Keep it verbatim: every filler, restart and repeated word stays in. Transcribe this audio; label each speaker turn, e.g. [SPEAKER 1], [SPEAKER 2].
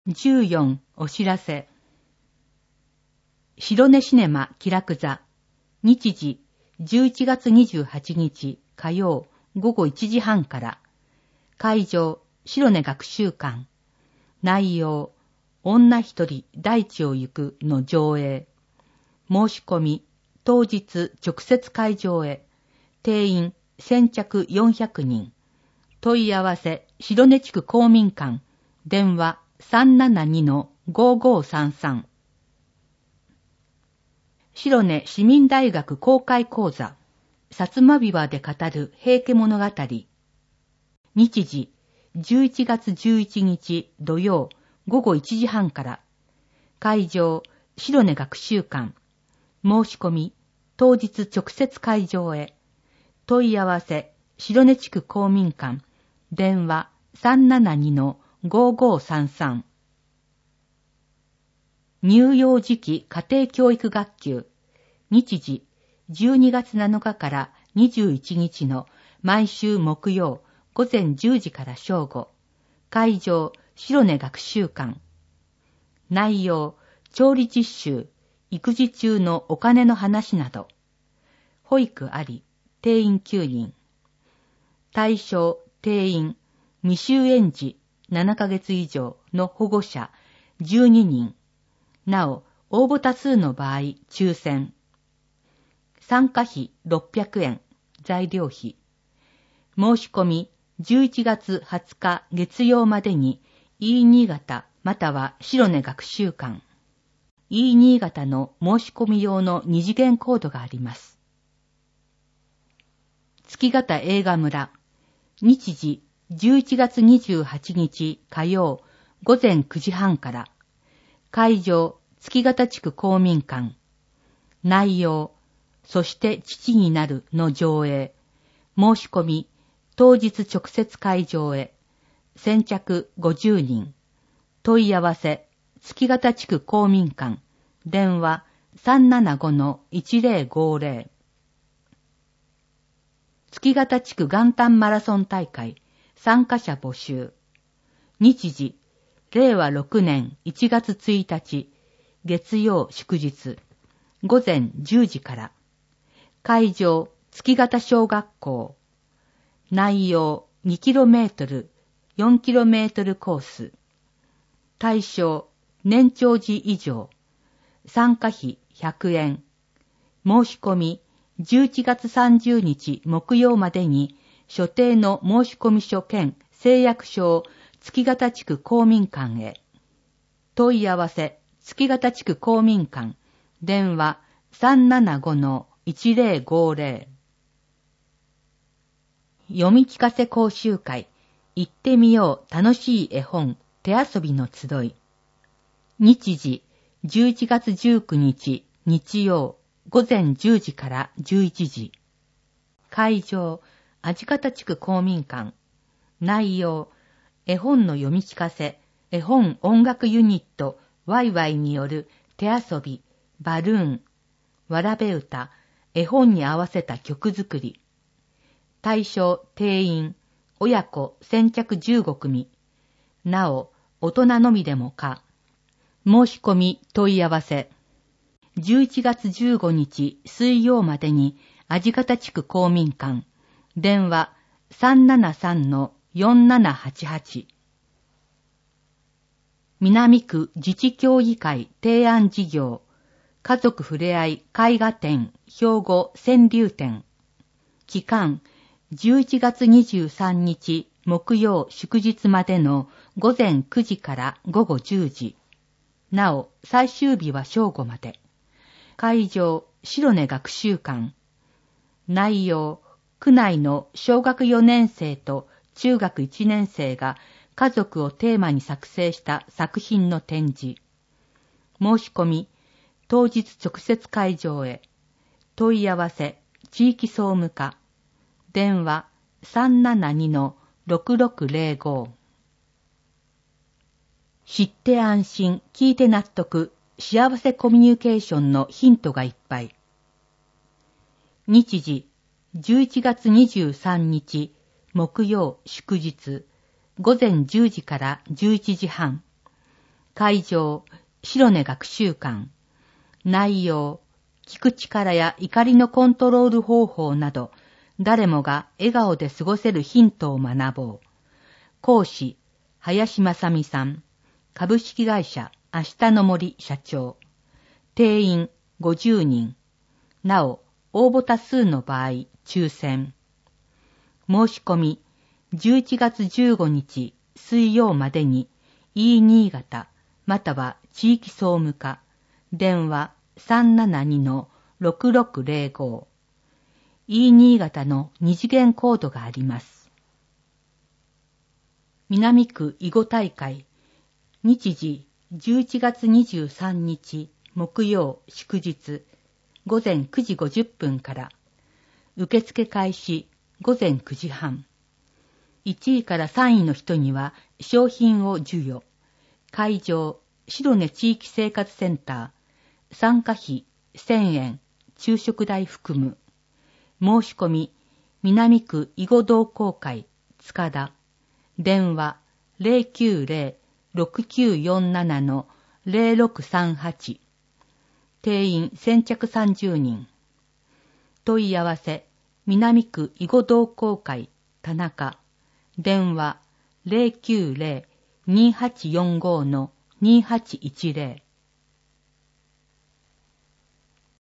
[SPEAKER 1] じゅうよんお知らせ。白根シネマ気楽座。日時じゅういちがつにじゅうはちにち火曜ごごいちじはんから。会場白根学習館。内容女一人大地を行くの上映。申し込み当日直接会場へ。定員先着よんひゃくにん。問い合わせ白根地区公民館。電話 さんななにのごごさんさん。白根市民大学公開講座。薩摩琵琶で語る平家物語。日時じゅういちがつじゅういちにち土曜ごごいちじはんから。会場白根学習館。申し込み当日直接会場へ。問い合わせ白根地区公民館。電話 さんななにのごごさんさん。乳幼児期家庭教育学級。日時じゅうにがつなのかからにじゅういちにちの毎週木曜ごぜんじゅうじから正午。会場白根学習館。内容調理実習、育児中のお金の話など。保育あり、定員きゅうにん。対象定員未就園児ななかげつ以上の保護者じゅうににん。なお応募多数の場合抽選。参加費ろっぴゃくえん、材料費。申し込みじゅういちがつはつか月曜までに E 新潟または白根学習館。E 新潟の申し込み用の二次元コードがあります。月形映画村。日時じゅういちがつにじゅうはちにち火曜ごぜんくじはんから。会場月形地区公民館。内容そして父になるの上映。申し込み当日直接会場へ。先着ごじゅうにん。問い合わせ月形地区公民館。電話 さんななごのいちぜろごぜろ。月形地区元旦マラソン大会参加者募集。日時れいわろくねんいちがつついたち月曜祝日ごぜんじゅうじから。会場月形小学校。内容 にキロメートル、よんキロメートルコース。対象年長児以上。参加費ひゃくえん。申し込みじゅういちがつさんじゅうにち木曜までに所定の申し込み書兼誓約書を月形地区公民館へ。問い合わせ月形地区公民館。電話 さんななごのいちぜろごぜろ。読み聞かせ講習会。行ってみよう楽しい絵本手遊びの集い。日時じゅういちがつじゅうくにち日曜ごぜんじゅうじからじゅういちじ。会場味方地区公民館。内容絵本の読み聞かせ、絵本音楽ユニットワイワイによる手遊び、バルーン、わらべ歌、絵本に合わせた曲作り。対象定員親子先着じゅうごくみ。なお大人のみでも可。申し込み問い合わせじゅういちがつじゅうごにち水曜までに味方地区公民館。電話 さんななさんのよんななはちはち。南区自治協議会提案事業家族ふれあい絵画展兵庫川柳展。期間じゅういちがつにじゅうさんにち木曜祝日までのごぜんくじからごごじゅうじ。なお最終日は正午まで。会場白根学習館。内容区内の小学よねんせいと中学いちねんせいが家族をテーマに作成した作品の展示。申し込み当日直接会場へ。問い合わせ地域総務課。電話 さんななにのろくろくぜろご。知って安心、聞いて納得、幸せコミュニケーションのヒントがいっぱい。日時じゅういちがつにじゅうさんにち木曜祝日ごぜんじゅうじからじゅういちじはん。 会場、白根学習館。内容、聞く力や怒りのコントロール方法など、誰もが笑顔で過ごせるヒントを学ぼう。講師、林正美さん。株式会社、明日の森社長。定員、ごじゅうにん。なお、応募多数の場合、抽選。申し込み、じゅういちがつじゅうごにち水曜までに、E 新潟、または地域総務課、電話 さんななにのろくろくぜろご。E 新潟の二次元コードがあります。南区囲碁大会、日時じゅういちがつにじゅうさんにち木曜祝日、ごぜんくじごじゅっぷんから、受付開始ごぜんくじはん。いちいからさんいの人には商品を授与。会場、白根地域生活センター。参加費せんえん、昼食代含む。申し込み、南区囲碁同好会、塚田。電話 ゼロきゅうゼロ ろくきゅうよんなな のゼロろくさんはち。定員先着さんじゅうにん。問い合わせ、南区囲碁同好会、田中。電話 ゼロきゅうゼロ にーはちよんご のにーはちいちゼロ。